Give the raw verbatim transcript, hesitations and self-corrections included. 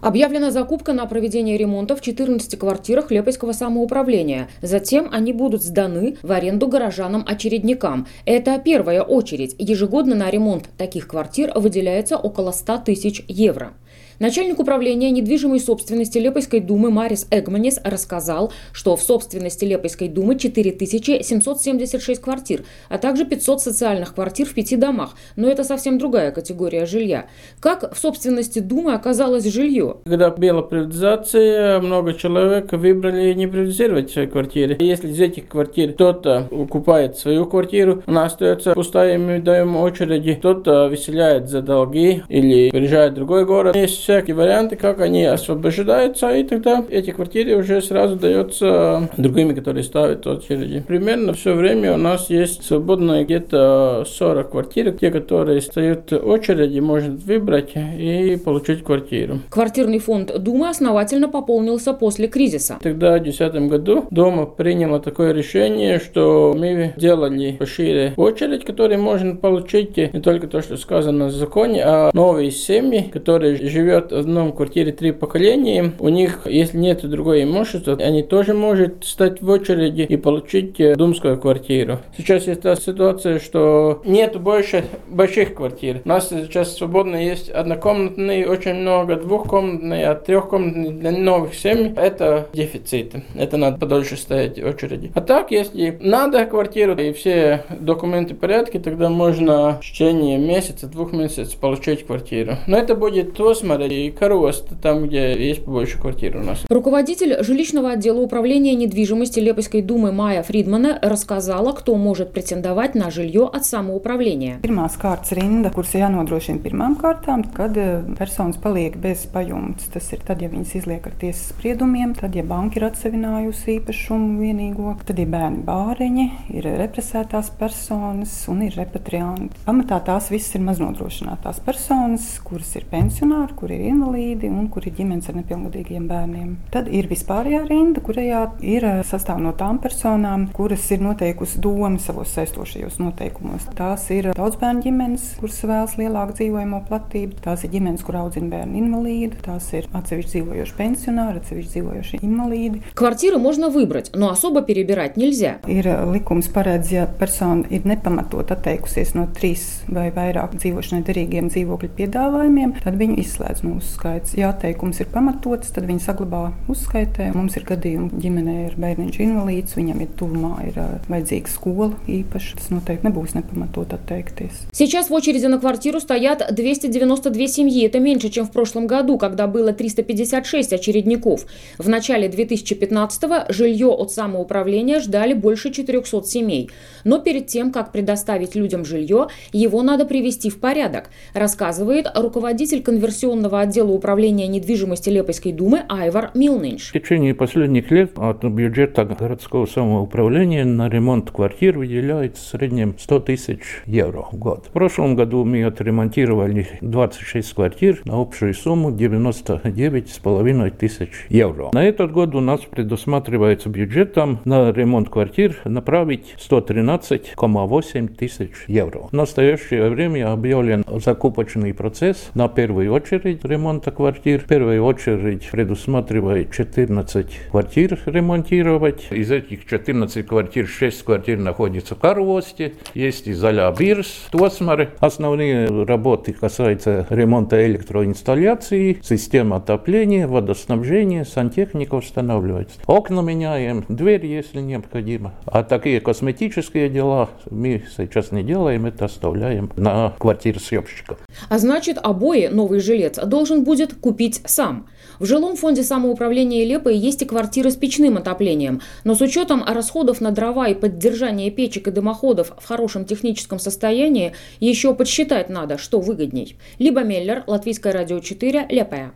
Объявлена закупка на проведение ремонта в четырнадцати квартирах Лепойского самоуправления. Затем они будут сданы в аренду горожанам-очередникам. Это первая очередь. Ежегодно на ремонт таких квартир выделяется около ста тысяч евро. Начальник управления недвижимой собственности Лепойской думы Марис Эгманис рассказал, что в собственности Лепойской думы четыре тысячи семьсот семьдесят шесть квартир, а также пятьсот социальных квартир в пяти домах. Но это совсем другая категория жилья. Как в собственности думы оказалось жилье? Когда была приватизация, много человек выбрали не приватизировать свои квартиры. Если из этих квартир кто-то укупает свою квартиру, она остается пустая, мы даем очереди, кто-то выселяет за долги или переезжает в другой город. Есть всякие варианты, как они освобождаются, и тогда эти квартиры уже сразу даются другими, которые ставят очереди. Примерно все время у нас есть свободно где-то сорок квартир, те, которые стоят в очереди, может выбрать и получить квартиру. Квартирный фонд Думы основательно пополнился после кризиса. Тогда в две тысячи десятом году Дума приняла такое решение, что мы делали пошире очередь, которую можно получить не только то, что сказано в законе, а новые семьи, которые живут в одном квартире три поколения, у них, если нет другого имущества, они тоже могут стать в очереди и получить думскую квартиру. Сейчас есть та ситуация, что нет больше больших квартир. У нас сейчас свободно есть однокомнатные, очень много двухкомнатные, а трехкомнатные для новых семей. Это дефицит. Это надо подольше стоять в очереди. А так, если надо квартиру и все документы в порядке, тогда можно в течение месяца, двух месяцев получить квартиру. Но это будет Тосмара и Карост, там, где есть побольше квартир у нас. Руководитель жилищного отдела управления недвижимости Лепойской думы Майя Фридмана рассказала, кто может претендовать на жилье от самоуправления. Pirmās kārtas rinda, kuras jānodrošina pirmām kārtām, kad personas paliek bez pajumtes. Tas ir tad, ja viņas izliek ar tiesas spriedumiem, tad, ja banka ir atsevinājusi īpašumu vienīgo, tad ir bērni bāriņi, ir represētās personas un ir repatrianti. Pamatā tās visas ir maznodrošinātās personas, kuras ir pensionāri, kuri ir invalīdi un kuri ir ģimenes ar nepilngadīgiem bērniem. Tad ir vispārējā rinda, kurajā ir sastāv no tām personām, kuras ir noteikusi doma savos saistošajos noteikumos. Tās ir daudzbērnu ģimenes, kuras vēlas lielāku dzīvojamo platību, tās ir ģimenes, kur audzina bērnu invalīdu, tās ir atsevišķi dzīvojoši pensionāri, atsevišķi dzīvojoši invalīdi. Квартиры можно выбрать, но особо перебирать нельзя. Ir likums paredz, ja persona ir nepamatot atteikusies no trīs vai vairāk dzīvošanai derīgiem dzīvokļu piedāvājumiem, tad viņu izslēdz no uzskaits. Ja atteikums ir pamatots, tad viņi saglabā uzskaitē. Mums ir gadījumi ģimenē ir bērniņš invalīds, viņam ir tuvumā ir vajadzīga skola īpaši. Tas noteikti nebūs nepamatot atteikties. Сейчас в очереди на квартиру стоят двести девяносто две семьи. Это меньше, чем в прошлом году, когда было триста пятьдесят шесть очередников. В начале две тысячи пятнадцатого жилье от самоуправления ждали больше четырехсот семей. Но перед тем, как предоставить людям жилье, его надо привести в порядок, рассказывает руководитель конверсионного отдела управления недвижимости Лепойской думы Айвар Милнинш. В течение последних лет от бюджета городского самоуправления на ремонт квартир выделяется в среднем сто тысяч евро в год. В прошлом году мы отремонтировали двадцать шесть квартир на общую сумму девяносто девять с половиной тысяч евро. На этот год у нас предусматривается бюджетом на ремонт квартир направить сто тринадцать целых восемь тысяч евро. В настоящее время объявлен закупочный процесс на первую очередь ремонта квартир. В первую очередь предусматривает четырнадцать квартир ремонтировать. Из этих четырнадцати квартир шесть квартир находится в Карвосте. Есть и Заля Бирс, Тосмары. Основные работы касаются ремонта электроинсталляции, системы отопления, водоснабжения, сантехника устанавливается. Окна меняем, двери, если необходимо. А такие косметические дела мы сейчас не делаем, это оставляем на квартиросъемщиков. А значит, обои новый жилец должен будет купить сам. В жилом фонде самоуправления Лепой есть и квартиры с печным отоплением. Но с учетом расходов на дрова и поддержания печек и дымоходов в хорошем техническом состоянии еще подсчитать надо, что выгодней. Либо Меллер, Латвийское радио четыре, Лепая.